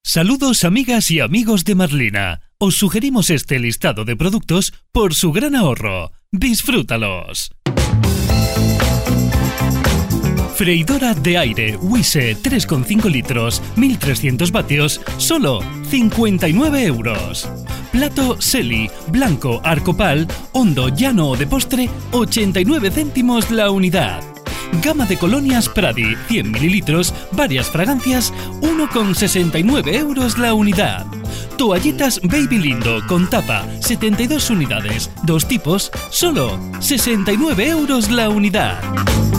Saludos amigas y amigos de Marlina. Os sugerimos este listado de productos por su gran ahorro. ¡Disfrútalos! Freidora de aire Wise 3,5 litros, 1300 vatios, solo 59 euros. Plato Selly, blanco, arcopal, hondo, llano o de postre, 89 céntimos la unidad. Gama de colonias Pradi, 100 mililitros, varias fragancias, 1,69 euros la unidad. Toallitas Baby Lindo con tapa, 72 unidades, 2 tipos, solo 69 euros la unidad.